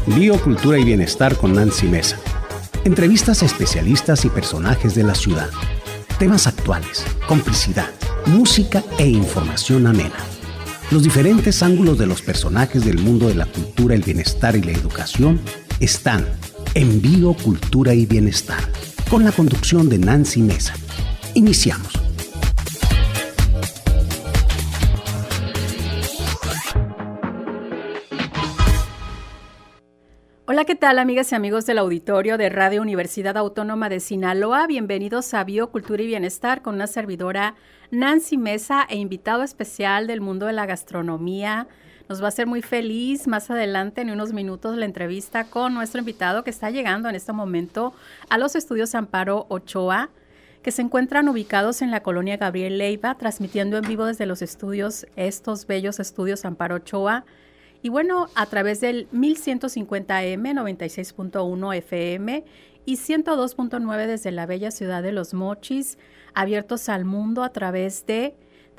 Biocultura y Bienestar con Nancy Mesa. Entrevistas a especialistas y personajes de la ciudad. Temas actuales, complicidad, música e información amena. Los diferentes ángulos de los personajes del mundo de la cultura, el bienestar y la educación están en Biocultura y Bienestar, con la conducción de Nancy Mesa. Iniciamos. Hola, ¿qué tal, amigas y amigos del auditorio de Radio Universidad Autónoma de Sinaloa? Bienvenidos a Biocultura y Bienestar con una servidora Nancy Mesa e invitado especial del mundo de la gastronomía. Nos va a hacer muy feliz más adelante, en unos minutos, la entrevista con nuestro invitado que está llegando en este momento a los estudios Amparo Ochoa, que se encuentran ubicados en la colonia Gabriel Leiva, transmitiendo en vivo desde los estudios, estos bellos estudios Amparo Ochoa. Y bueno, a través del 1150M, 96.1 FM y 102.9 desde la bella ciudad de Los Mochis, abiertos al mundo a través de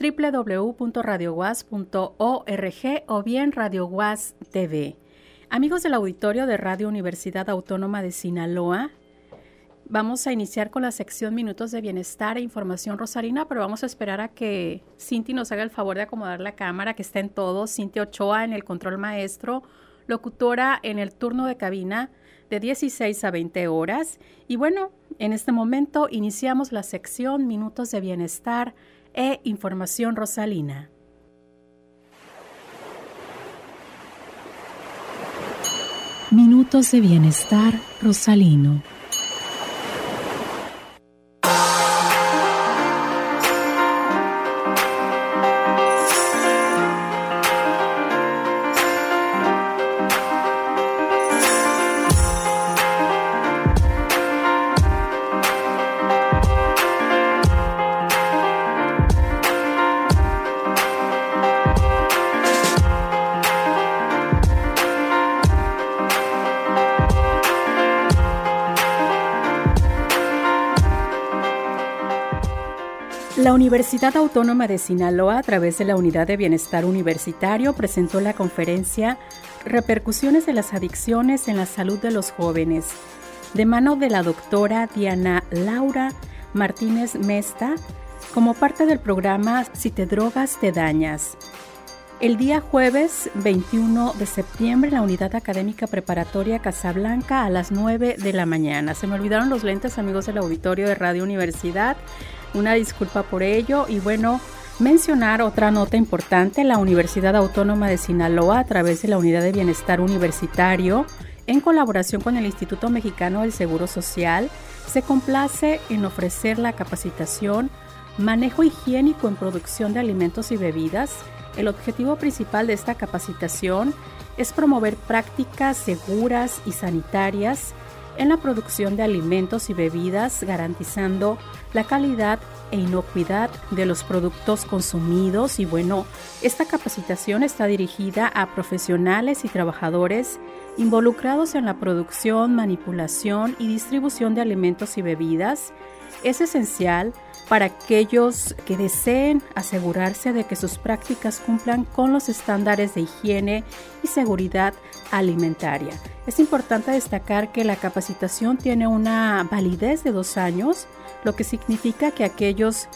www.radioguas.org o bien Radio Guas TV. Amigos del auditorio de Radio Universidad Autónoma de Sinaloa, vamos a iniciar con la sección Minutos de Bienestar e Información Rosarina, pero vamos a esperar a que Cinti nos haga el favor de acomodar la cámara, que está en todo. Cinti Ochoa en el control maestro, locutora en el turno de cabina de 16 a 20 horas. Y bueno, en este momento iniciamos la sección Minutos de Bienestar e Información Rosalina. Minutos de Bienestar Rosalino. La Universidad Autónoma de Sinaloa, a través de la Unidad de Bienestar Universitario, presentó la conferencia Repercusiones de las adicciones en la salud de los jóvenes, de mano de la doctora Diana Laura Martínez Mesta, como parte del programa Si te drogas, te dañas. El día jueves 21 de septiembre, en la Unidad Académica Preparatoria Casablanca, a las 9 de la mañana. Se me olvidaron los lentes, amigos del auditorio de Radio Universidad. Una disculpa por ello. Y bueno, mencionar otra nota importante: la Universidad Autónoma de Sinaloa, a través de la Unidad de Bienestar Universitario, en colaboración con el Instituto Mexicano del Seguro Social, se complace en ofrecer la capacitación Manejo Higiénico en Producción de Alimentos y Bebidas. El objetivo principal de esta capacitación es promover prácticas seguras y sanitarias en la producción de alimentos y bebidas, garantizando la calidad e inocuidad de los productos consumidos. Y bueno, esta capacitación está dirigida a profesionales y trabajadores involucrados en la producción, manipulación y distribución de alimentos y bebidas. Es esencial para aquellos que deseen asegurarse de que sus prácticas cumplan con los estándares de higiene y seguridad alimentaria. Es importante destacar que la capacitación tiene una validez de 2 años, lo que significa que aquellos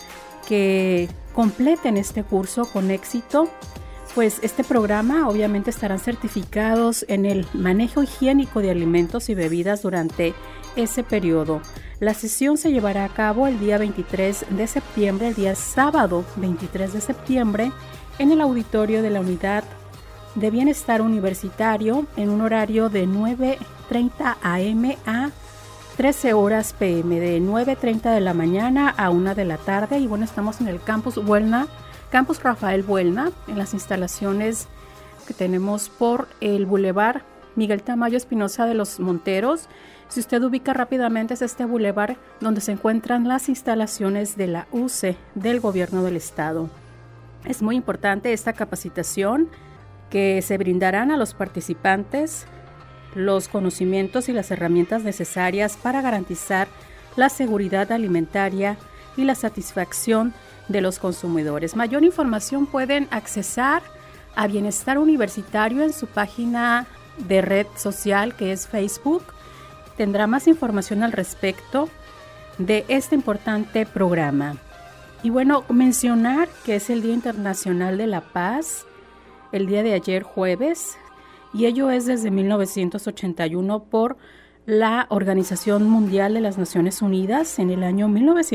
que completen este curso con éxito, pues este programa obviamente estarán certificados en el manejo higiénico de alimentos y bebidas durante ese periodo. La sesión se llevará a cabo el día 23 de septiembre, el día sábado 23 de septiembre, en el auditorio de la Unidad de Bienestar Universitario, en un horario de 9:30 a.m. a 13 horas p.m., de 9:30 de la mañana a 1 de la tarde. Y bueno, estamos en el Campus Rafael Buelna, en las instalaciones que tenemos por el Boulevard Miguel Tamayo Espinosa de los Monteros. Si usted ubica rápidamente, es este bulevar donde se encuentran las instalaciones de la UCE del Gobierno del Estado. Es muy importante esta capacitación, que se brindarán a los participantes los conocimientos y las herramientas necesarias para garantizar la seguridad alimentaria y la satisfacción de los consumidores. Mayor información pueden accesar a Bienestar Universitario en su página de red social que es Facebook, tendrá más información al respecto de este importante programa. Y bueno, mencionar que es el Día Internacional de la Paz, el día de ayer jueves, y ello es desde 1981 por la Organización Mundial de las Naciones Unidas. En el año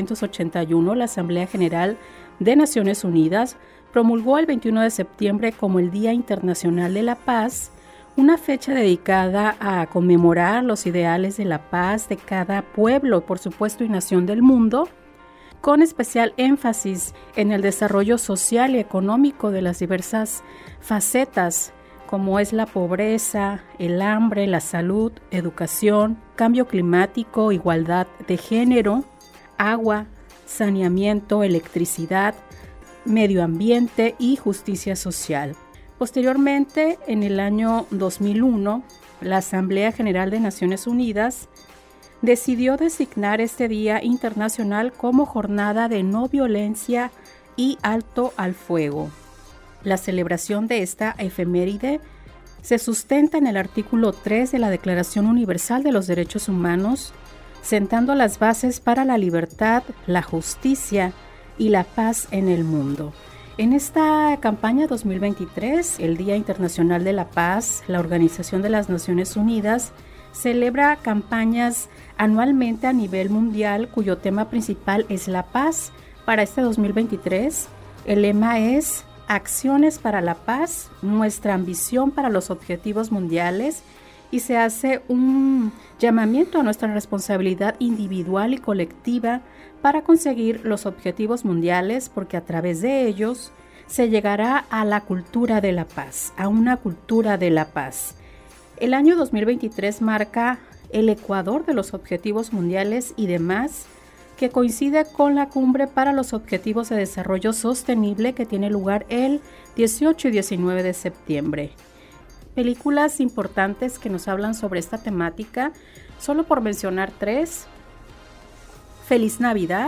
1981, la Asamblea General de Naciones Unidas promulgó el 21 de septiembre como el Día Internacional de la Paz, una fecha dedicada a conmemorar los ideales de la paz de cada pueblo, por supuesto, y nación del mundo, con especial énfasis en el desarrollo social y económico de las diversas facetas, como es la pobreza, el hambre, la salud, educación, cambio climático, igualdad de género, agua, saneamiento, electricidad, medio ambiente y justicia social. Posteriormente, en el año 2001, la Asamblea General de Naciones Unidas decidió designar este Día Internacional como Jornada de No Violencia y Alto al Fuego. La celebración de esta efeméride se sustenta en el artículo 3 de la Declaración Universal de los Derechos Humanos, sentando las bases para la libertad, la justicia y la paz en el mundo. En esta campaña 2023, el Día Internacional de la Paz, la Organización de las Naciones Unidas celebra campañas anualmente a nivel mundial cuyo tema principal es la paz. Para este 2023, el lema es Acciones para la Paz, nuestra ambición para los objetivos mundiales, y se hace un llamamiento a nuestra responsabilidad individual y colectiva para conseguir los objetivos mundiales, porque a través de ellos se llegará a la cultura de la paz, a una cultura de la paz. El año 2023 marca el ecuador de los objetivos mundiales y demás, que coincide con la Cumbre para los Objetivos de Desarrollo Sostenible que tiene lugar el 18 y 19 de septiembre. Películas importantes que nos hablan sobre esta temática, solo por mencionar 3. Feliz Navidad,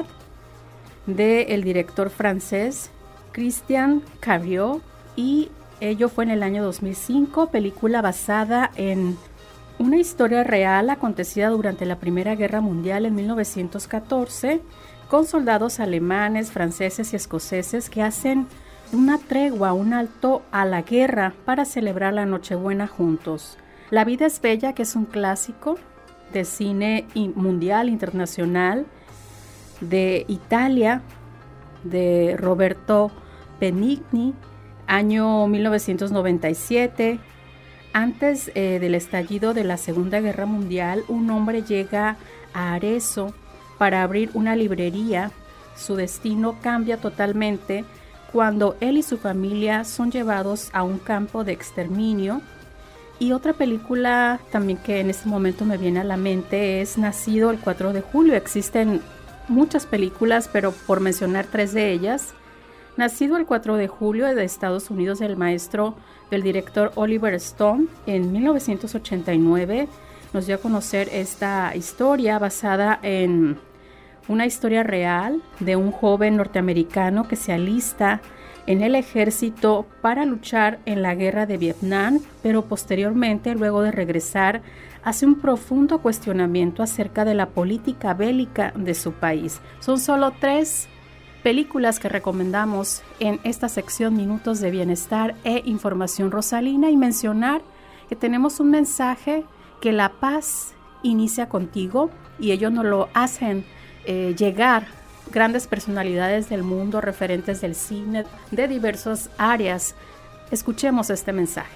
del director francés Christian Cariou, y ello fue en el año 2005, película basada en una historia real acontecida durante la Primera Guerra Mundial en 1914, con soldados alemanes, franceses y escoceses que hacen una tregua, un alto a la guerra para celebrar la Nochebuena juntos. La vida es bella, que es un clásico de cine mundial, internacional, de Italia, de Roberto Benigni, año 1997. Antes del estallido de la Segunda Guerra Mundial, un hombre llega a Arezzo para abrir una librería. Su destino cambia totalmente cuando él y su familia son llevados a un campo de exterminio. Y otra película también que en este momento me viene a la mente es Nacido el 4 de julio. Existen muchas películas, pero por mencionar 3 de ellas. Nacido el 4 de julio de Estados Unidos, del director Oliver Stone, en 1989, nos dio a conocer esta historia basada en una historia real de un joven norteamericano que se alista en el ejército para luchar en la guerra de Vietnam, pero posteriormente, luego de regresar, hace un profundo cuestionamiento acerca de la política bélica de su país. Son solo 3 películas que recomendamos en esta sección Minutos de Bienestar e Información Rosalina, y mencionar que tenemos un mensaje que la paz inicia contigo, y ellos nos lo hacen llegar grandes personalidades del mundo, referentes del cine, de diversas áreas. Escuchemos este mensaje.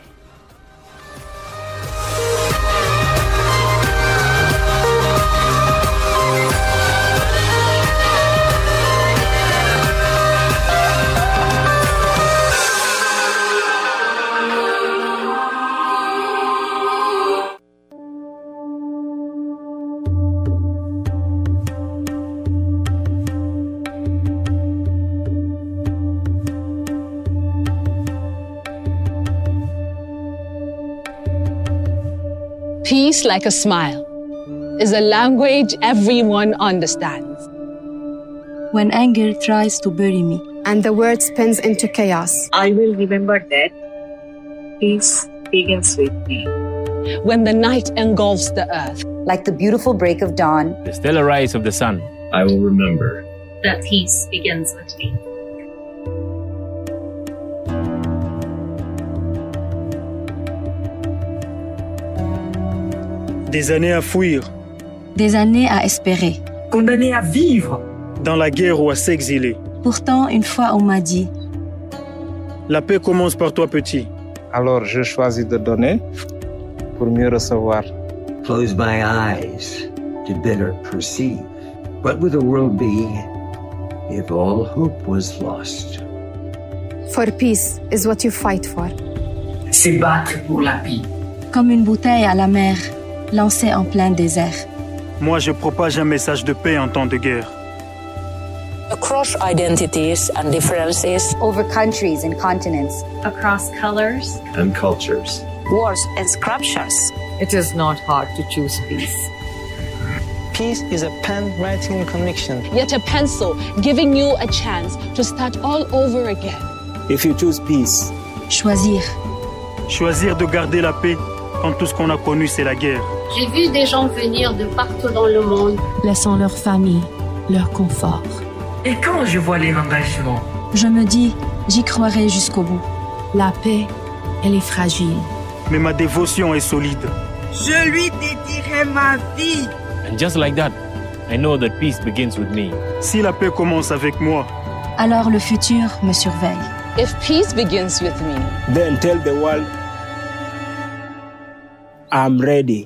Peace, like a smile, is a language everyone understands. When anger tries to bury me, and the word spins into chaos, I will remember that peace begins with me. when the night engulfs the earth. Like the beautiful break of dawn, the stellar rise of the sun. I will remember that peace begins with me. Des années à fuir. Des années à espérer. Condamné à vivre. Dans la guerre ou à s'exiler. Pourtant, une fois, on m'a dit: la paix commence par toi, petit. Alors, je choisis de donner pour mieux recevoir. Close my eyes to better perceive. What would the world be if all hope was lost? For peace is what you fight for. C'est battre pour la paix. Comme une bouteille à la mer, lancée en plein désert. Moi, je propage un message de paix en temps de guerre. Across identities and differences. Over countries and continents. Across colors and cultures. Wars and scriptures. It is not hard to choose peace. Peace is a pen writing conviction. Yet a pencil giving you a chance to start all over again. If you choose peace. Choisir. Choisir de garder la paix quand tout ce qu'on a connu c'est la guerre. J'ai vu des gens venir de partout dans le monde, laissant leur famille, leur confort. Et quand je vois les engagements, je me dis, j'y croirai jusqu'au bout. La paix, elle est fragile. Mais ma dévotion est solide. Je lui dédierai ma vie. And just like that, I know that peace begins with me. Si la paix commence avec moi, alors le futur me surveille. If peace begins with me, then tell the world, I'm ready.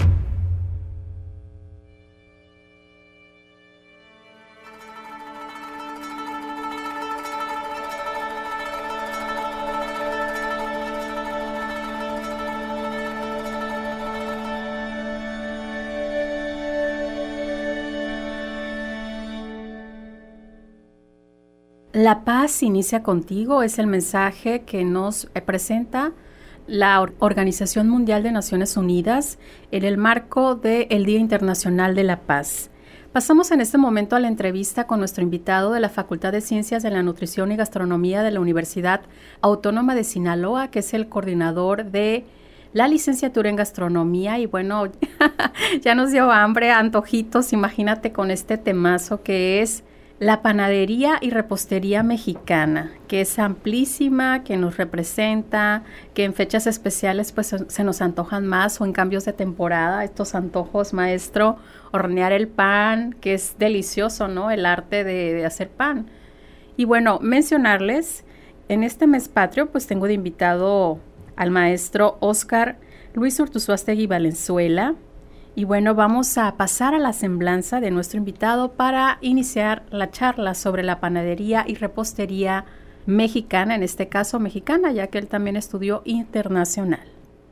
La paz inicia contigo es el mensaje que nos presenta la Organización Mundial de Naciones Unidas en el marco del Día Internacional de la Paz. Pasamos en este momento a la entrevista con nuestro invitado de la Facultad de Ciencias de la Nutrición y Gastronomía de la Universidad Autónoma de Sinaloa, que es el coordinador de la licenciatura en gastronomía. Y bueno, ya nos dio hambre, antojitos, imagínate con este temazo que es la panadería y repostería mexicana, que es amplísima, que nos representa, que en fechas especiales pues se nos antojan más, o en cambios de temporada, estos antojos, maestro, hornear el pan, que es delicioso, ¿no? El arte de hacer pan. Y bueno, mencionarles, en este mes patrio pues tengo de invitado al maestro Óscar Luis Urtuzuastegui Valenzuela. Y bueno, vamos a pasar a la semblanza de nuestro invitado para iniciar la charla sobre la panadería y repostería mexicana, en este caso mexicana, ya que él también estudió internacional.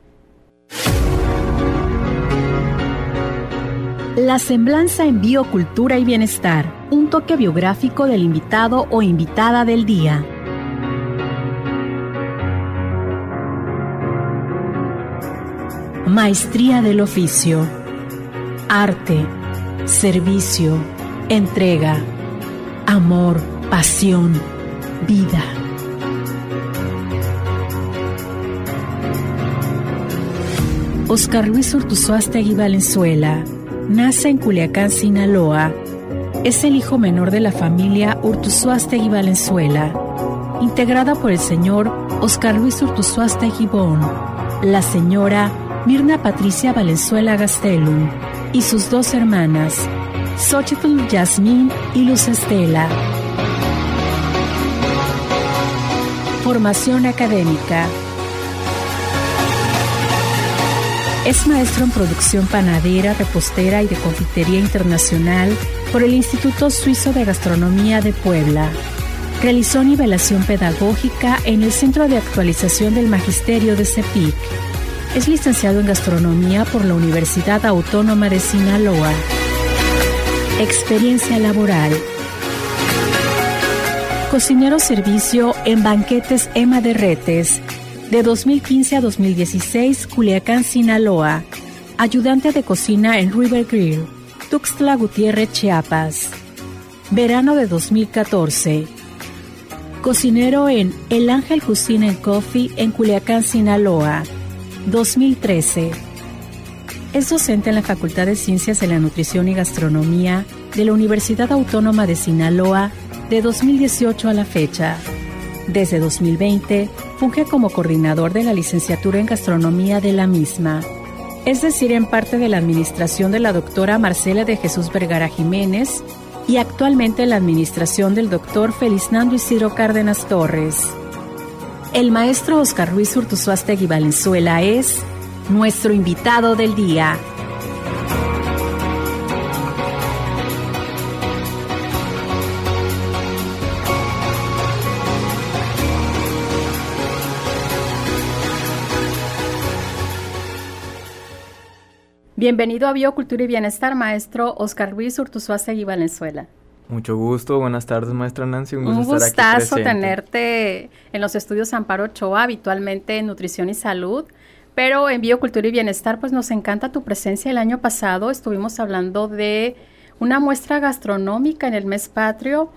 La semblanza en Biocultura y Bienestar, un toque biográfico del invitado o invitada del día. Maestría del oficio. Arte, servicio, entrega, amor, pasión, vida. Óscar Luis Urtuzuastegui Valenzuela nace en Culiacán, Sinaloa. Es el hijo menor de la familia Urtuzuastegui Valenzuela, integrada por el señor Óscar Luis Urtuzuastegui Bon, la señora Mirna Patricia Valenzuela Gastelum, y sus dos hermanas, Xochitl Yasmín y Luz Estela. Formación académica. Es maestro en producción panadera, repostera y de confitería internacional por el Instituto Suizo de Gastronomía de Puebla. Realizó nivelación pedagógica en el Centro de Actualización del Magisterio de CEPIC. Es licenciado en Gastronomía por la Universidad Autónoma de Sinaloa. Experiencia laboral. Cocinero servicio en Banquetes Emma de Retes, de 2015 a 2016, Culiacán, Sinaloa. Ayudante de cocina en River Grill, Tuxtla Gutiérrez, Chiapas. Verano de 2014. Cocinero en El Ángel Cuisine and Coffee en Culiacán, Sinaloa. 2013. Es docente en la Facultad de Ciencias de la Nutrición y Gastronomía de la Universidad Autónoma de Sinaloa de 2018 a la fecha. Desde 2020, funge como coordinador de la licenciatura en gastronomía de la misma, es decir, en parte de la administración de la doctora Marcela de Jesús Vergara Jiménez y actualmente en la administración del doctor Felisnando Isidro Cárdenas Torres. El maestro Óscar Ruiz Urtuzuastegui Valenzuela es nuestro invitado del día. Bienvenido a Biocultura y Bienestar, maestro Óscar Ruiz Urtuzuastegui Valenzuela. Mucho gusto, buenas tardes, maestra Nancy, un gustazo tenerte en los estudios Amparo Ochoa, habitualmente en Nutrición y Salud, pero en Biocultura y Bienestar pues nos encanta tu presencia. El año pasado estuvimos hablando de una muestra gastronómica en el mes patrio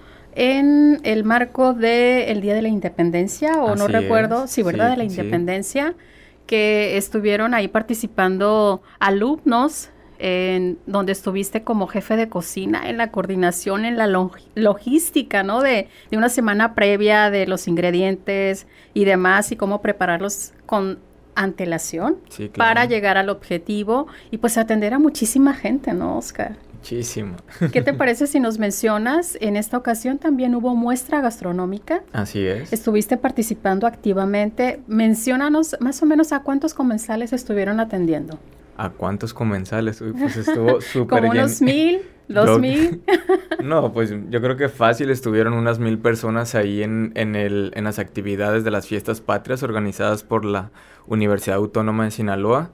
en el marco del Día de la Independencia, o no recuerdo, sí, ¿verdad? De la Independencia, que estuvieron ahí participando alumnos, en donde estuviste como jefe de cocina, en la coordinación, en la logística, ¿no? De una semana previa de los ingredientes y demás, y cómo prepararlos con antelación para llegar al objetivo y pues atender a muchísima gente, ¿no, Óscar? Muchísimo. ¿Qué te parece si nos mencionas? En esta ocasión también hubo muestra gastronómica. Así es. Estuviste participando activamente. Menciónanos más o menos a cuántos comensales estuvieron atendiendo. ¿A cuántos comensales? Uy, pues estuvo súper ¿Como unos 1,000? 2,000. No, pues yo creo que fácil estuvieron unas 1,000 personas ahí en las actividades de las fiestas patrias organizadas por la Universidad Autónoma de Sinaloa.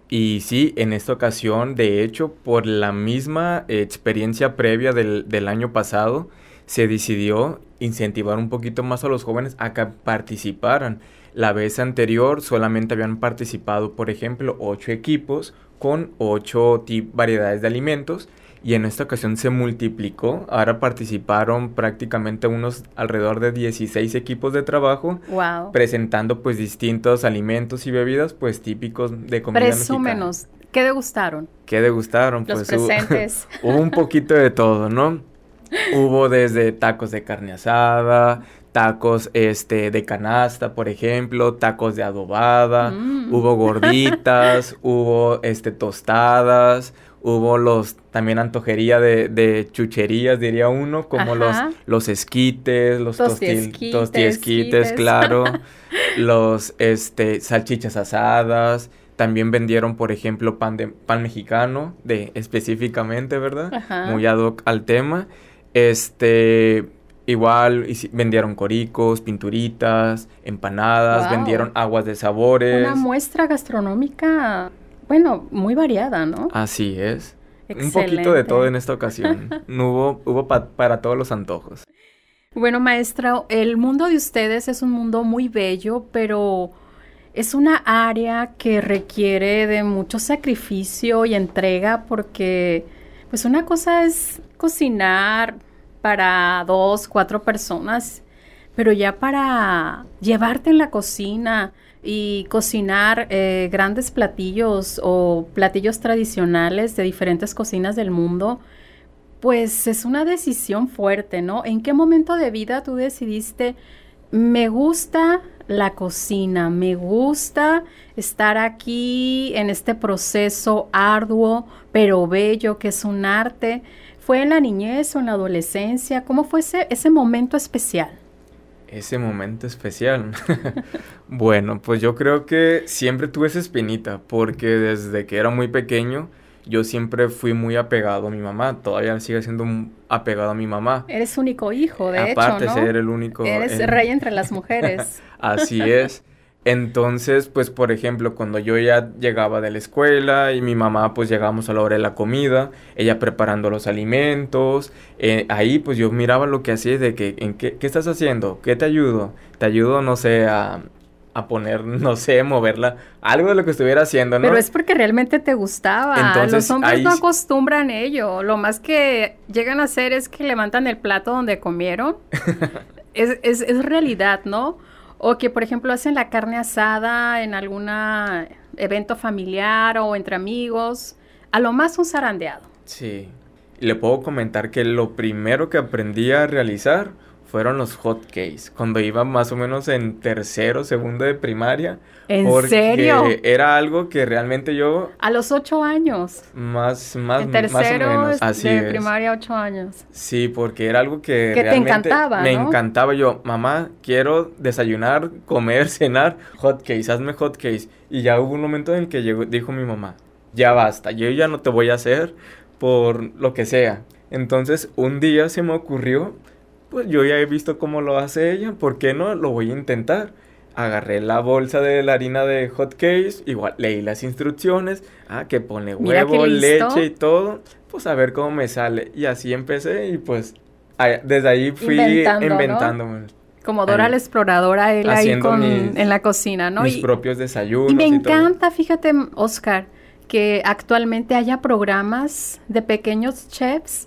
Y sí, en esta ocasión, de hecho, por la misma experiencia previa del año pasado, se decidió incentivar un poquito más a los jóvenes a que participaran. La vez anterior solamente habían participado, por ejemplo, 8 equipos con 8 variedades de alimentos, y en esta ocasión se multiplicó. Ahora participaron prácticamente alrededor de 16 equipos de trabajo, presentando pues distintos alimentos y bebidas pues típicos de comida mexicana. Presúmenos, ¿qué degustaron? Los pues presentes. Hubo un poquito de todo, ¿no? Hubo desde tacos de carne asada, tacos de canasta, por ejemplo, tacos de adobada, hubo gorditas, hubo tostadas, hubo también antojería de chucherías, diría uno, como los esquites, los tostiesquites, claro, los salchichas asadas. También vendieron, por ejemplo, pan mexicano, específicamente, ¿verdad? Ajá. Muy ad hoc al tema. Igual vendieron coricos, pinturitas, empanadas, vendieron aguas de sabores. Una muestra gastronómica, bueno, muy variada, ¿no? Así es. Excelente. Un poquito de todo en esta ocasión. Hubo para todos los antojos. Bueno, maestra, el mundo de ustedes es un mundo muy bello, pero es una área que requiere de mucho sacrificio y entrega, porque pues una cosa es cocinar para 2, 4 personas, pero ya para llevarte en la cocina y cocinar grandes platillos o platillos tradicionales de diferentes cocinas del mundo, pues es una decisión fuerte, ¿no? ¿En qué momento de vida tú decidiste, me gusta la cocina, me gusta estar aquí en este proceso arduo, pero bello, que es un arte? ¿Fue en la niñez o en la adolescencia? ¿Cómo fue ese momento especial? Ese momento especial. Bueno, pues yo creo que siempre tuve esa espinita, porque desde que era muy pequeño, yo siempre fui muy apegado a mi mamá. Todavía sigo siendo apegado a mi mamá. Eres único hijo, de hecho, ¿no? Aparte de ser el único. Eres rey entre las mujeres. Así es. Entonces, pues, por ejemplo, cuando yo ya llegaba de la escuela y mi mamá, pues, llegábamos a la hora de la comida, ella preparando los alimentos, ahí, pues, yo miraba lo que hacía, de que, ¿qué estás haciendo? ¿Qué te ayudo? Te ayudo, no sé, a poner, no sé, moverla, algo de lo que estuviera haciendo, ¿no? Pero es porque realmente te gustaba. Entonces, los hombres no acostumbran ello. Lo más que llegan a hacer es que levantan el plato donde comieron. es realidad, ¿no? O que, por ejemplo, hacen la carne asada en alguna evento familiar o entre amigos, a lo más un zarandeado. Sí. Y le puedo comentar que lo primero que aprendí a realizar fueron los hot cakes, cuando iba más o menos en tercero, segundo de primaria. ¿En serio? Porque era algo que realmente yo... A los 8 años. Más en tercero más o menos. Así de es. primaria, 8 años. Sí, porque era algo que realmente te encantaba, me ¿no? encantaba. Yo, mamá, quiero desayunar, comer, cenar, hot cakes, hazme hot cakes. Y ya hubo un momento en el que dijo mi mamá, ya basta, yo ya no te voy a hacer por lo que sea. Entonces, un día se me ocurrió, pues yo ya he visto cómo lo hace ella, ¿por qué no? Lo voy a intentar. Agarré la bolsa de la harina de hot cakes, igual leí las instrucciones, que pone huevo, leche y todo, pues a ver cómo me sale. Y así empecé y pues desde ahí fui inventándome. ¿No? Como Dora la exploradora, él ahí en la cocina, ¿no? Mis propios desayunos. Y me encanta, fíjate, Oscar, que actualmente haya programas de pequeños chefs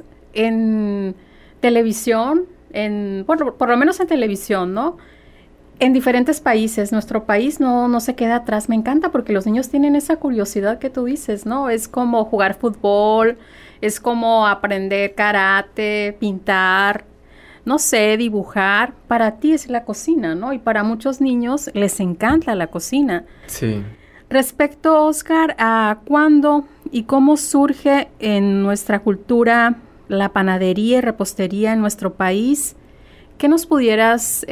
en televisión, bueno, por lo menos en televisión, ¿no? En diferentes países. Nuestro país no se queda atrás. Me encanta porque los niños tienen esa curiosidad que tú dices, ¿no? Es como jugar fútbol, es como aprender karate, pintar, no sé, dibujar. Para ti es la cocina, ¿no? Y para muchos niños les encanta la cocina. Sí. Respecto, Oscar, a cuándo y cómo surge en nuestra cultura la panadería y repostería en nuestro país, ¿qué nos pudieras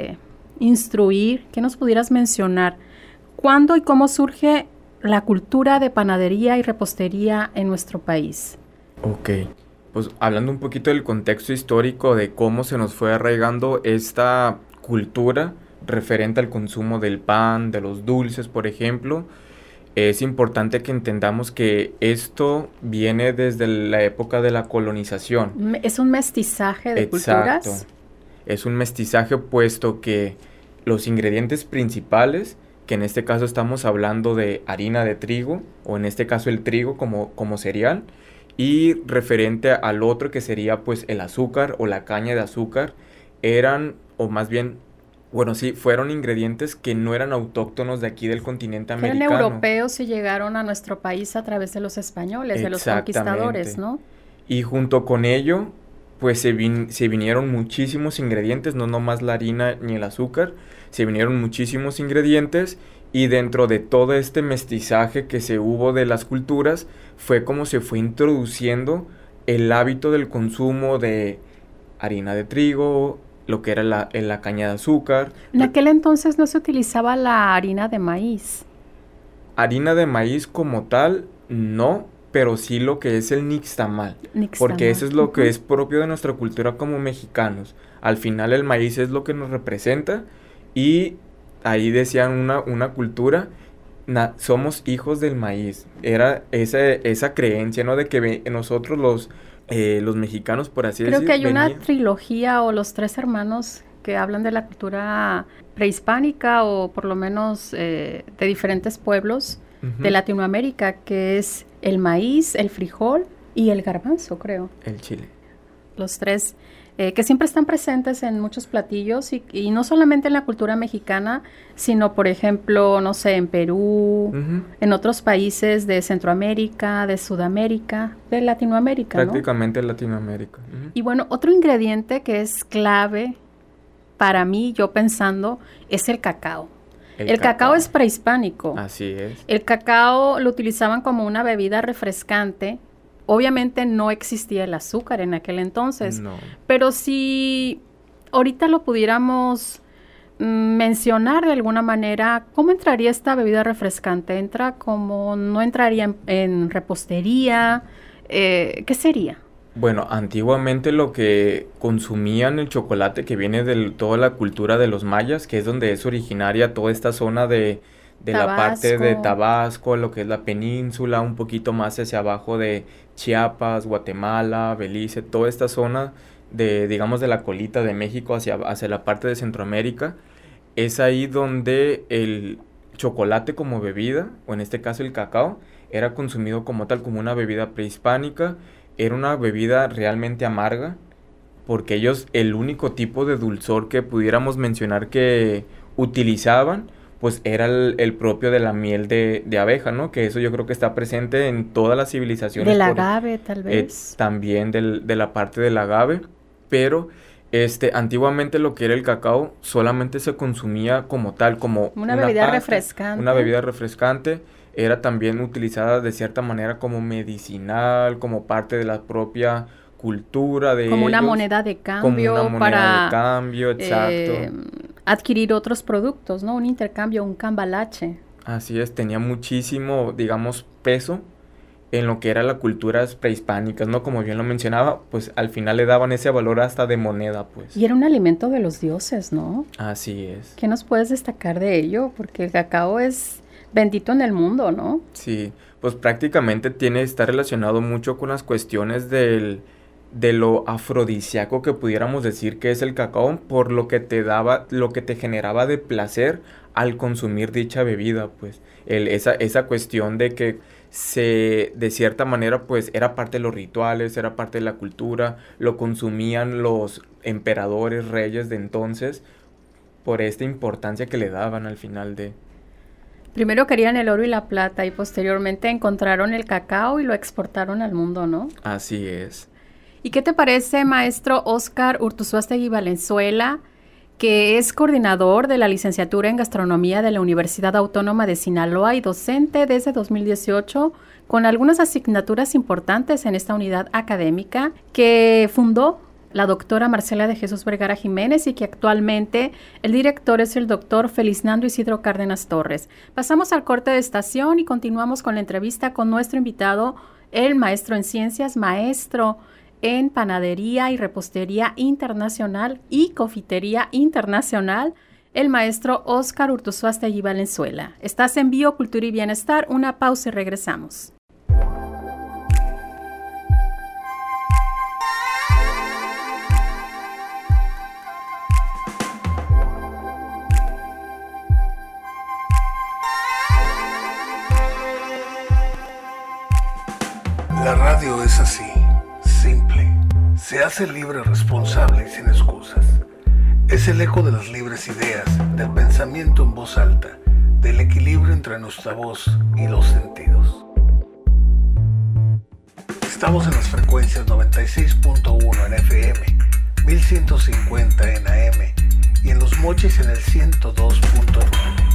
instruir, qué nos pudieras mencionar? ¿Cuándo y cómo surge la cultura de panadería y repostería en nuestro país? Ok, pues hablando un poquito del contexto histórico de cómo se nos fue arraigando esta cultura referente al consumo del pan, de los dulces, por ejemplo, es importante que entendamos que esto viene desde la época de la colonización. ¿Es un mestizaje de culturas? Exacto. Es un mestizaje puesto que los ingredientes principales, que en este caso estamos hablando de harina de trigo, o en este caso el trigo como cereal, y referente al otro que sería pues el azúcar o la caña de azúcar, eran, o más bien, bueno, sí, fueron ingredientes que no eran autóctonos de aquí del continente americano. Eran europeos y llegaron a nuestro país a través de los españoles, de los conquistadores, ¿no? Y junto con ello, pues se vinieron muchísimos ingredientes, no nomás la harina ni el azúcar, se vinieron muchísimos ingredientes y dentro de todo este mestizaje que se hubo de las culturas, fue como se fue introduciendo el hábito del consumo de harina de trigo, lo que era la caña de azúcar. En aquel entonces no se utilizaba la harina de maíz. Harina de maíz como tal, no, pero sí lo que es el nixtamal. Porque eso es lo que es propio de nuestra cultura como mexicanos. Al final el maíz es lo que nos representa y ahí decían una cultura, somos hijos del maíz. Era esa creencia, ¿no? De que nosotros los mexicanos, por así decirlo. Creo que hay una trilogía o los 3 hermanos que hablan de la cultura prehispánica o por lo menos de diferentes pueblos de Latinoamérica, que es el maíz, el frijol y el garbanzo, creo. El chile. Los 3 que siempre están presentes en muchos platillos y no solamente en la cultura mexicana, sino, por ejemplo, no sé, en Perú, en otros países de Centroamérica, de Sudamérica, de Latinoamérica, prácticamente Latinoamérica. Y bueno, otro ingrediente que es clave para mí, yo pensando, es el cacao. El cacao es prehispánico. Así es. El cacao lo utilizaban como una bebida refrescante. Obviamente no existía el azúcar en aquel entonces, pero si ahorita lo pudiéramos mencionar de alguna manera, ¿cómo entraría esta bebida refrescante? ¿No entraría en repostería? ¿Qué sería? Bueno, antiguamente lo que consumían el chocolate, que viene de toda la cultura de los mayas, que es donde es originaria toda esta zona de la parte de Tabasco, lo que es la península, un poquito más hacia abajo de Chiapas, Guatemala, Belice, toda esta zona digamos, de la colita de México hacia la parte de Centroamérica, es ahí donde el chocolate como bebida, o en este caso el cacao, era consumido como tal, como una bebida prehispánica. Era una bebida realmente amarga, porque ellos, el único tipo de dulzor que pudiéramos mencionar que utilizaban, pues era el propio de la miel de abeja, ¿no? Que eso yo creo que está presente en todas las civilizaciones. Del agave, tal vez. También de la parte del agave, pero antiguamente lo que era el cacao solamente se consumía como tal, como una bebida refrescante. Una bebida refrescante. Era también utilizada de cierta manera como medicinal, como parte de la propia cultura de como ellos. Una moneda de cambio. Como una moneda para, de cambio, exacto. Adquirir otros productos, ¿no? Un intercambio, un cambalache. Así es, tenía muchísimo, digamos, peso en lo que era la culturas prehispánicas, ¿no? Como bien lo mencionaba, pues al final le daban ese valor hasta de moneda, pues. Y era un alimento de los dioses, ¿no? Así es. ¿Qué nos puedes destacar de ello? Porque el cacao es bendito en el mundo, ¿no? Sí, pues prácticamente está relacionado mucho con las cuestiones de lo afrodisíaco que pudiéramos decir que es el cacao, por lo que te generaba de placer al consumir dicha bebida, pues. Esa cuestión de que de cierta manera, pues, era parte de los rituales, era parte de la cultura, lo consumían los emperadores, reyes de entonces, por esta importancia que le daban al final de... Primero querían el oro y la plata y posteriormente encontraron el cacao y lo exportaron al mundo, ¿no? Así es. ¿Y qué te parece, maestro Óscar Urtuzuastegui Valenzuela, que es coordinador de la licenciatura en gastronomía de la Universidad Autónoma de Sinaloa y docente desde 2018, con algunas asignaturas importantes en esta unidad académica, que fundó la doctora Marcela de Jesús Vergara Jiménez y que actualmente el director es el doctor Felisnando Isidro Cárdenas Torres? Pasamos al corte de estación y continuamos con la entrevista con nuestro invitado, el maestro en ciencias, maestro en panadería y repostería internacional y confitería internacional, el maestro Óscar Urtuzuastegui Valenzuela. Estás en Bio, Cultura y Bienestar. Una pausa y regresamos. La radio es así, simple. Se hace libre, responsable y sin excusas. Es el eco de las libres ideas, del pensamiento en voz alta, del equilibrio entre nuestra voz y los sentidos. Estamos en las frecuencias 96.1 en FM, 1150 en AM y en Los Mochis en el 102.9.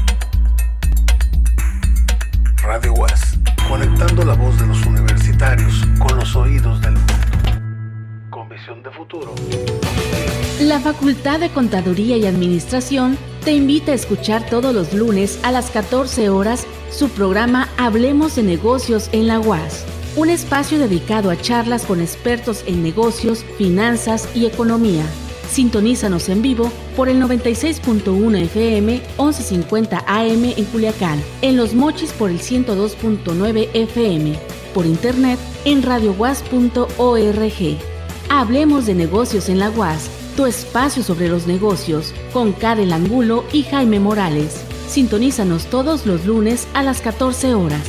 Radio UAS, conectando la voz de los universitarios con los oídos del mundo. Con visión de futuro. La Facultad de Contaduría y Administración te invita a escuchar todos los lunes a las 14 horas su programa Hablemos de Negocios en la UAS, un espacio dedicado a charlas con expertos en negocios, finanzas y economía. Sintonízanos en vivo por el 96.1 FM, 1150 AM en Culiacán, en Los Mochis por el 102.9 FM, por internet en radiouas.org. Hablemos de negocios en la UAS, tu espacio sobre los negocios, con Karen Angulo y Jaime Morales. Sintonízanos todos los lunes a las 14 horas.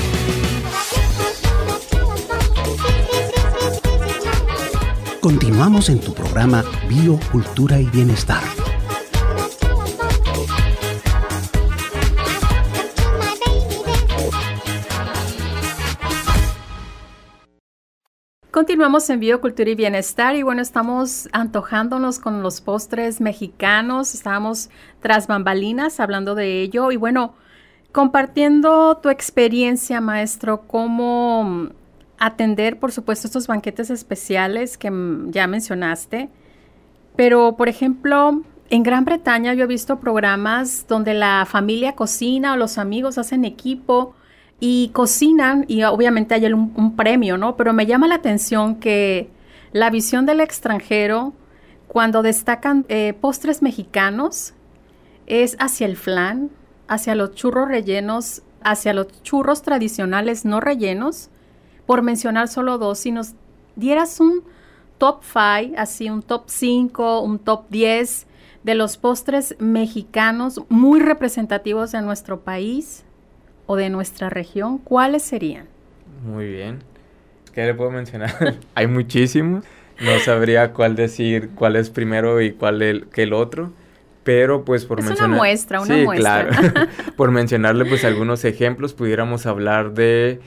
Continuamos en tu programa Bio, Cultura y Bienestar. Continuamos en Bio, Cultura y Bienestar y bueno, estamos antojándonos con los postres mexicanos, estábamos tras bambalinas hablando de ello y bueno, compartiendo tu experiencia, maestro, cómo atender, por supuesto, estos banquetes especiales que ya mencionaste, pero, por ejemplo, en Gran Bretaña yo he visto programas donde la familia cocina o los amigos hacen equipo y cocinan y obviamente hay un premio, ¿no? Pero me llama la atención que la visión del extranjero, cuando destacan postres mexicanos, es hacia el flan, hacia los churros rellenos, hacia los churros tradicionales no rellenos, por mencionar solo dos. Si nos dieras un top 5, así un top 5, un top 10 de los postres mexicanos muy representativos de nuestro país o de nuestra región, ¿cuáles serían? Muy bien. ¿Qué le puedo mencionar? Hay muchísimos. No sabría cuál decir, cuál es primero y cuál que el otro. Pero pues por mencionar... una muestra. Claro. Por mencionarle pues algunos ejemplos, pudiéramos hablar de,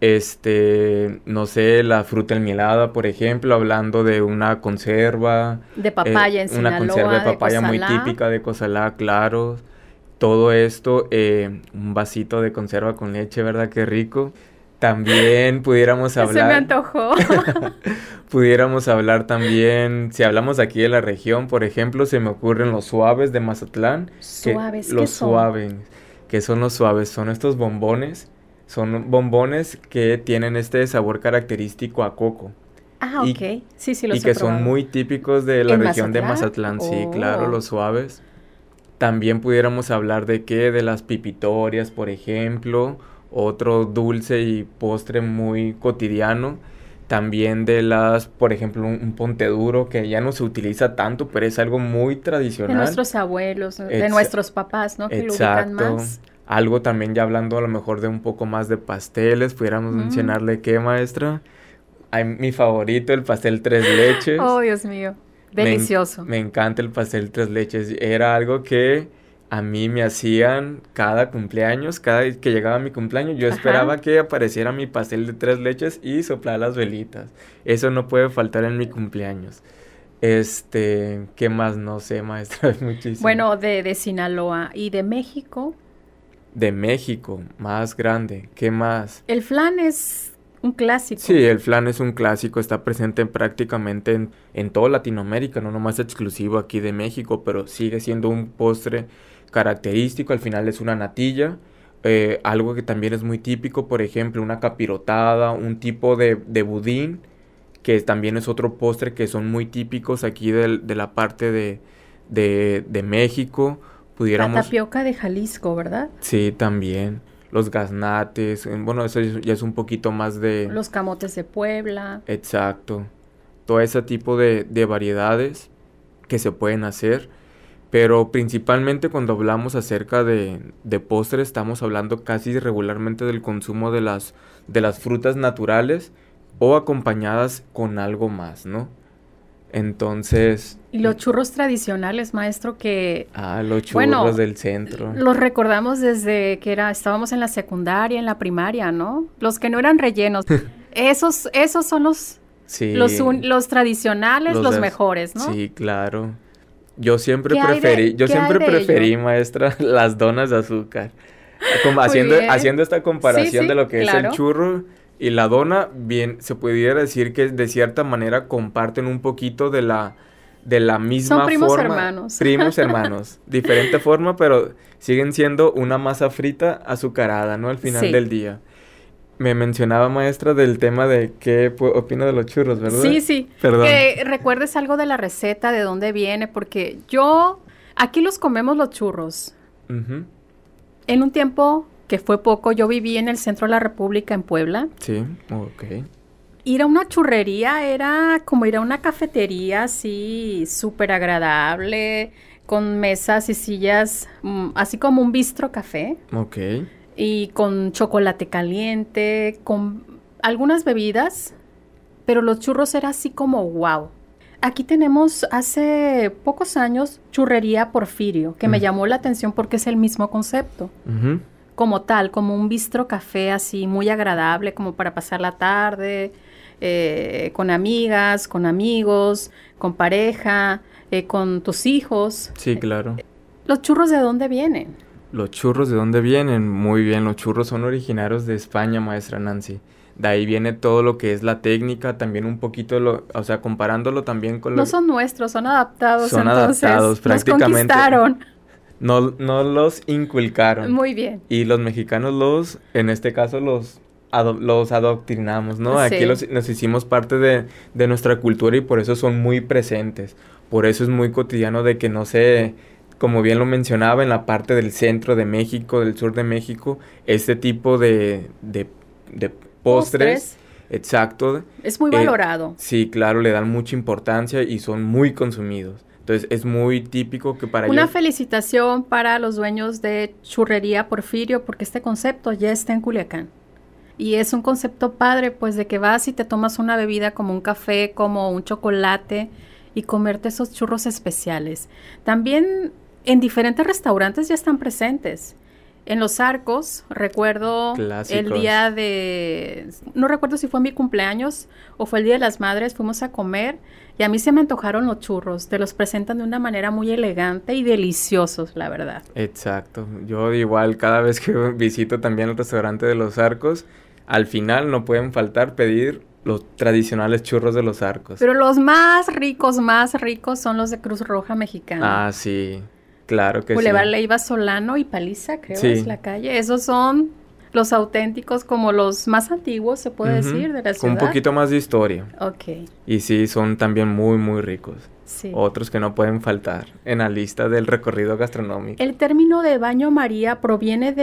no sé, la fruta enmielada, por ejemplo, hablando de una conserva. De papaya en Sinaloa. Una conserva de papaya muy típica de Cozalá, claro. Todo esto, un vasito de conserva con leche, ¿verdad? Qué rico. También pudiéramos hablar... Se me antojó. Pudiéramos hablar también, si hablamos aquí de la región, por ejemplo, se me ocurren los suaves de Mazatlán. ¿Suaves? ¿Qué son? Suaves. ¿Qué son los suaves? Son estos bombones. Son bombones que tienen este sabor característico a coco. Ah, ok. Sí, los he Y que probado. son muy típicos de la región de Mazatlán. Sí, claro, los suaves. También pudiéramos hablar de ¿qué? De las pipitorias, por ejemplo. Otro dulce y postre muy cotidiano. También de las, por ejemplo, un ponte duro que ya no se utiliza tanto, pero es algo muy tradicional. De nuestros abuelos, de nuestros papás, ¿no? Que lo ubican más. Algo también ya hablando a lo mejor de un poco más de pasteles, pudiéramos mencionarle ¿qué, maestra? Mi favorito, el pastel tres leches. Oh, Dios mío, delicioso. Me encanta el pastel tres leches. Era algo que a mí me hacían cada cumpleaños, cada vez que llegaba mi cumpleaños, yo esperaba que apareciera mi pastel de tres leches y soplar las velitas. Eso no puede faltar en mi cumpleaños. ¿Qué más? No sé, maestra, muchísimo. Bueno, de Sinaloa y de México. De México, más grande. ¿Qué más? El flan es un clásico. Sí, el flan es un clásico, está presente prácticamente en toda Latinoamérica, no nomás exclusivo aquí de México, pero sigue siendo un postre característico. Al final es una natilla, algo que también es muy típico, por ejemplo, una capirotada, un tipo de budín, que también es otro postre que son muy típicos aquí de la parte de México. Pudiéramos... La tapioca de Jalisco, ¿verdad? Sí, también. Los gaznates, bueno, eso ya es un poquito más de... Los camotes de Puebla. Exacto. Todo ese tipo de variedades que se pueden hacer. Pero principalmente cuando hablamos acerca de postres, estamos hablando casi regularmente del consumo de las frutas naturales o acompañadas con algo más, ¿no? Entonces... Y los churros tradicionales, maestro, que... los churros del centro. Los recordamos desde que estábamos en la secundaria, en la primaria, ¿no? Los que no eran rellenos. Esos son los tradicionales, los mejores, ¿no? Sí, claro. Yo siempre preferí, maestra, las donas de azúcar. Como haciendo esta comparación de lo que es el churro y la dona, bien, se pudiera decir que de cierta manera comparten un poquito de la misma forma. Son primos hermanos. Primos hermanos. Diferente forma, pero siguen siendo una masa frita azucarada, ¿no? Al final del día. Me mencionaba, maestra, del tema de qué opina de los churros, ¿verdad? Sí. Perdón. Que recuerdes algo de la receta, de dónde viene, porque aquí los comemos los churros. Uh-huh. En un tiempo que fue poco, yo viví en el centro de la República, en Puebla. Sí, ok. Ir a una churrería era como ir a una cafetería así, súper agradable, con mesas y sillas, así como un bistro café. Ok. Y con chocolate caliente, con algunas bebidas, pero los churros era así como wow. Aquí tenemos hace pocos años Churrería Porfirio, que me llamó la atención porque es el mismo concepto. Uh-huh. Como tal, como un bistro café así muy agradable, como para pasar la tarde, con amigas, con amigos, con pareja, con tus hijos. Sí, claro. ¿Los churros de dónde vienen? ¿Los churros de dónde vienen? Muy bien, los churros son originarios de España, maestra Nancy. De ahí viene todo lo que es la técnica, también un poquito, comparándolo también con... No son nuestros, son adaptados. Son adaptados, prácticamente. Nos conquistaron. No los inculcaron. Muy bien. Y los mexicanos en este caso, los adoctrinamos, ¿no? Sí. Aquí nos hicimos parte de nuestra cultura y por eso son muy presentes. Por eso es muy cotidiano de que no se... Como bien lo mencionaba, en la parte del centro de México, del sur de México, este tipo de postres. Exacto. Es muy valorado. Sí, claro, le dan mucha importancia y son muy consumidos. Entonces, es muy típico que para Una felicitación para los dueños de Churrería Porfirio, porque este concepto ya está en Culiacán. Y es un concepto padre, pues, de que vas y te tomas una bebida como un café, como un chocolate, y comerte esos churros especiales. También en diferentes restaurantes ya están presentes. En Los Arcos, recuerdo Clásicos. el día no recuerdo si fue mi cumpleaños o fue el Día de las Madres, fuimos a comer y a mí se me antojaron los churros. Te los presentan de una manera muy elegante y deliciosos, la verdad. Exacto. Yo igual, cada vez que visito también el restaurante de Los Arcos, al final no pueden faltar pedir los tradicionales churros de Los Arcos. Pero los más ricos son los de Cruz Roja Mexicana. Ah, sí. Claro que Boulevard sí. Leiva Solano y Paliza, creo Sí. es la calle. Esos son los auténticos, como los más antiguos, se puede decir, de la ciudad. Con un poquito más de historia. Ok. Y sí, son también muy, muy ricos. Sí. Otros que no pueden faltar en la lista del recorrido gastronómico. El término de baño María proviene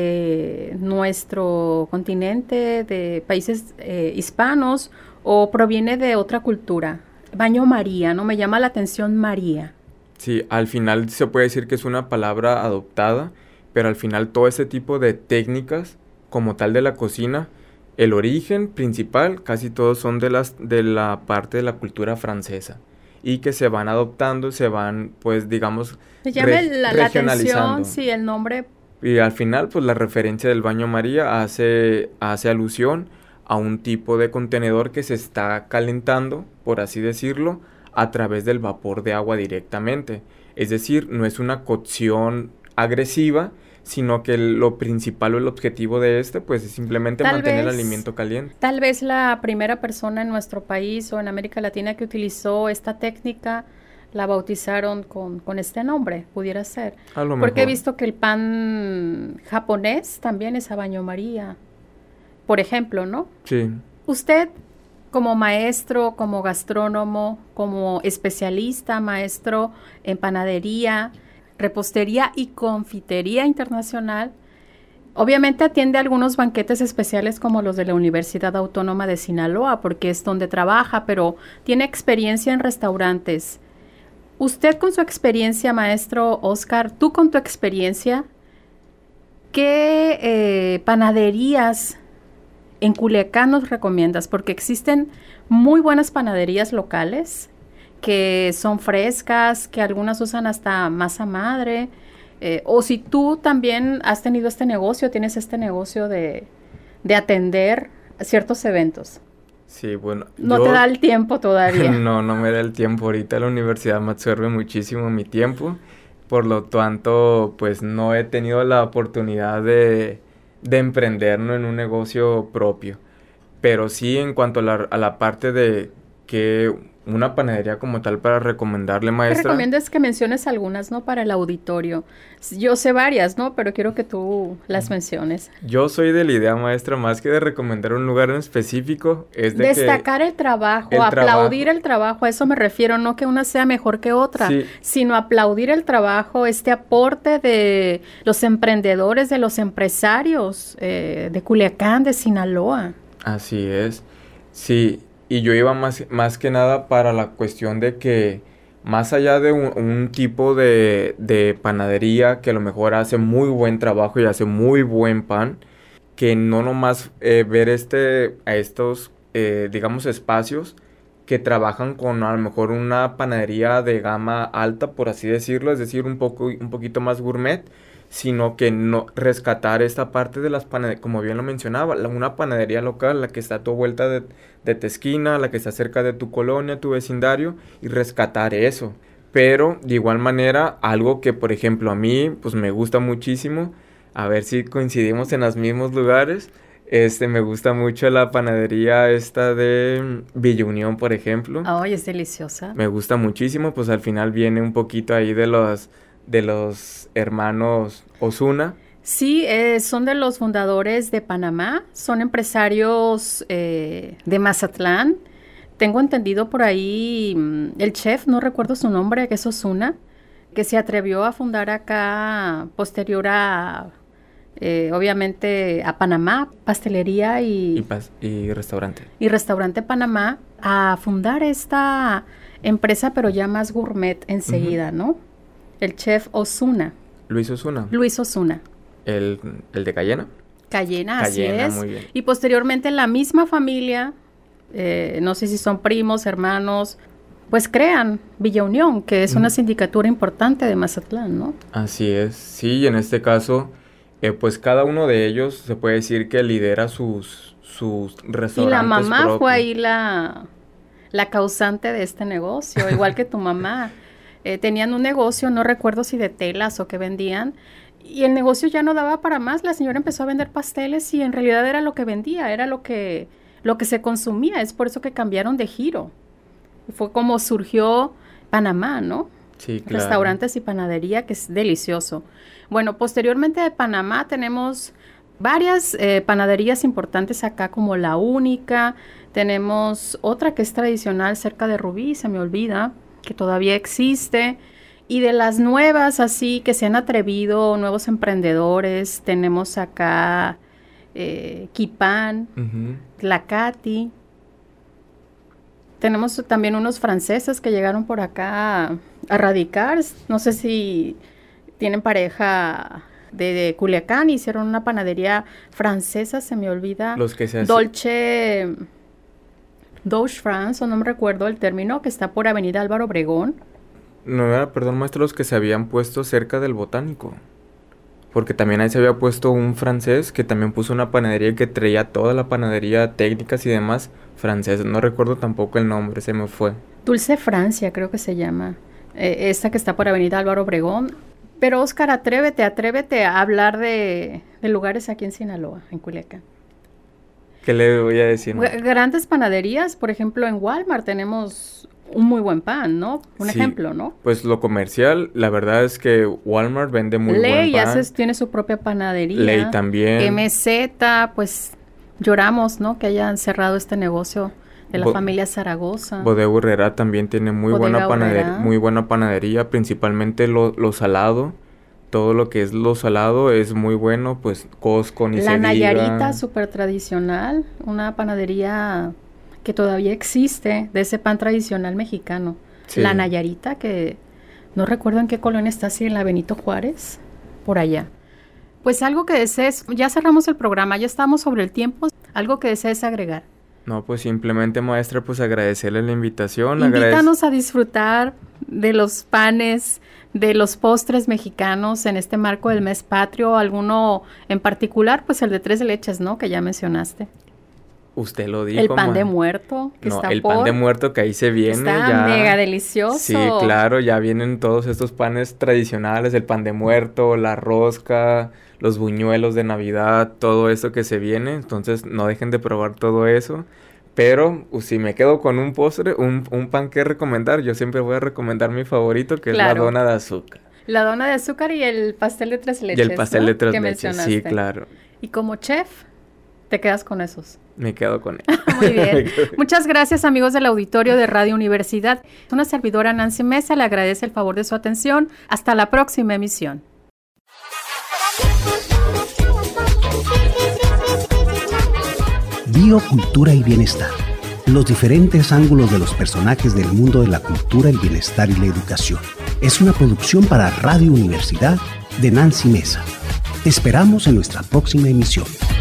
de nuestro continente, de países hispanos, o proviene de otra cultura. Baño María, ¿no? Me llama la atención María. Sí, al final se puede decir que es una palabra adoptada, pero al final todo ese tipo de técnicas, como tal de la cocina, el origen principal, casi todos son de la parte de la cultura francesa, y que se van adoptando, se van, pues, digamos, Me llama la regionalizando. atención, sí, el nombre. Y al final, pues, la referencia del baño María hace alusión a un tipo de contenedor que se está calentando, por así decirlo, a través del vapor de agua directamente. Es decir, no es una cocción agresiva, sino que lo principal o el objetivo de pues es simplemente mantener el alimento caliente. Tal vez la primera persona en nuestro país o en América Latina que utilizó esta técnica la bautizaron con este nombre, pudiera ser. A lo Porque mejor. he visto que el pan japonés también es a baño María, por ejemplo, ¿no? Sí. Usted, como maestro, como gastrónomo, como especialista, maestro en panadería, repostería y confitería internacional, obviamente atiende algunos banquetes especiales como los de la Universidad Autónoma de Sinaloa, porque es donde trabaja, pero tiene experiencia en restaurantes. Usted con su experiencia, maestro Oscar, tú con tu experiencia, ¿qué panaderías en Culiacán nos recomiendas? Porque existen muy buenas panaderías locales que son frescas, que algunas usan hasta masa madre, o si tú también has tenido este negocio, tienes este negocio de atender ciertos eventos. Sí, bueno. ¿No te da el tiempo todavía? No me da el tiempo. Ahorita la universidad me absorbe muchísimo mi tiempo. Por lo tanto, pues no he tenido la oportunidad de emprender, ¿no?, en un negocio propio. Pero sí, en cuanto a la parte de que una panadería como tal para recomendarle, maestra. Te recomiendas que menciones algunas, ¿no?, para el auditorio. Yo sé varias, ¿no?, pero quiero que tú las menciones. Yo soy de la idea, maestra, más que de recomendar un lugar en específico, es de destacar el trabajo, aplaudir el trabajo, a eso me refiero, no que una sea mejor que otra, sí, sino aplaudir el trabajo, este aporte de los emprendedores, de los empresarios de Culiacán, de Sinaloa. Así es, sí. Y yo iba más que nada para la cuestión de que más allá de un tipo de panadería que a lo mejor hace muy buen trabajo y hace muy buen pan, que no nomás ver a estos, digamos, espacios que trabajan con a lo mejor una panadería de gama alta, por así decirlo, es decir, un poquito más gourmet, sino que no rescatar esta parte de las panaderías, como bien lo mencionaba, una panadería local, la que está a tu vuelta de tu esquina, la que está cerca de tu colonia, tu vecindario, y rescatar eso. Pero de igual manera, algo que por ejemplo a mí pues me gusta muchísimo, a ver si coincidimos en los mismos lugares, me gusta mucho la panadería esta de Villa Unión, por ejemplo. Ay, es deliciosa. Me gusta muchísimo, pues al final viene un poquito ahí de los hermanos Osuna. Sí, son de los fundadores de Panamá, son empresarios de Mazatlán. Tengo entendido por ahí, el chef, no recuerdo su nombre, que es Osuna, que se atrevió a fundar acá, posterior a, obviamente, a Panamá, pastelería y restaurante. Y restaurante Panamá, a fundar esta empresa, pero ya más gourmet enseguida, ¿no? El chef Osuna. Luis Osuna. Luis Osuna. ¿El de Cayena? Cayena, así es. Muy bien. Y posteriormente la misma familia, no sé si son primos, hermanos, pues crean Villa Unión, que es una sindicatura importante de Mazatlán, ¿no? Así es, sí, y en este caso, pues cada uno de ellos se puede decir que lidera sus restaurantes y la mamá propios. fue ahí la causante de este negocio, igual que tu mamá. Tenían un negocio, no recuerdo si de telas o qué vendían, y el negocio ya no daba para más. La señora empezó a vender pasteles y en realidad era lo que vendía, era lo que se consumía. Es por eso que cambiaron de giro. Fue como surgió Panamá, ¿no? Sí, claro. Restaurantes y panadería, que es delicioso. Bueno, posteriormente de Panamá tenemos varias panaderías importantes acá, como La Única. Tenemos otra que es tradicional cerca de Rubí, se me olvida, que todavía existe. Y de las nuevas, así, que se han atrevido, nuevos emprendedores, tenemos acá Quipán, Tlacati. Tenemos también unos franceses que llegaron por acá a radicar. No sé si tienen pareja de Culiacán, hicieron una panadería francesa, se me olvida. Los que se Dolce France, o no me recuerdo el término, que está por Avenida Álvaro Obregón. No era, perdón, maestro, los que se habían puesto cerca del Botánico. Porque también ahí se había puesto un francés que también puso una panadería que traía toda la panadería, técnicas y demás franceses. No recuerdo tampoco el nombre, se me fue. Dulce Francia, creo que se llama. Esta que está por Avenida Álvaro Obregón. Pero, Oscar, atrévete a hablar de lugares aquí en Sinaloa, en Culiacán. ¿Qué le voy a decir? Grandes panaderías, por ejemplo, en Walmart tenemos un muy buen pan, ¿no? Un ejemplo, ¿no? Pues lo comercial, la verdad es que Walmart vende muy buen pan. Ley tiene su propia panadería. Ley también. MZ, pues lloramos, ¿no? Que hayan cerrado este negocio de la familia Zaragoza. Bodega Urrera también tiene muy buena panadería, principalmente lo salado. Todo lo que es lo salado es muy bueno, pues Costco, ni se diga. La Nayarita, súper tradicional, una panadería que todavía existe, de ese pan tradicional mexicano. Sí. La Nayarita, que no recuerdo en qué colonia está, si en la Benito Juárez, por allá. Pues algo que desees, ya cerramos el programa, ya estamos sobre el tiempo, algo que desees agregar. No, pues simplemente, maestra, pues agradecerle la invitación. Invítanos a disfrutar de los panes, de los postres mexicanos en este marco del mes patrio, alguno en particular, pues el de 3 leches, ¿no? Que ya mencionaste. Usted lo dijo. El pan de muerto, que está el pan de muerto que ahí se viene. Está ya mega delicioso. Sí, claro, ya vienen todos estos panes tradicionales, el pan de muerto, la rosca, los buñuelos de Navidad, todo eso que se viene. Entonces, no dejen de probar todo eso. Pero si me quedo con un postre, un pan que recomendar, yo siempre voy a recomendar mi favorito, que es la dona de azúcar. La dona de azúcar y el pastel de 3 leches, y el pastel de 3 leches, mencionaste. sí, claro. Y como chef, te quedas con esos. Me quedo con él. Muy bien. Muchas gracias, amigos del auditorio de Radio Universidad. Una servidora, Nancy Mesa, le agradece el favor de su atención. Hasta la próxima emisión. Biocultura y bienestar. Los diferentes ángulos de los personajes del mundo de la cultura, el bienestar y la educación. Es una producción para Radio Universidad de Nancy Mesa. Te esperamos en nuestra próxima emisión.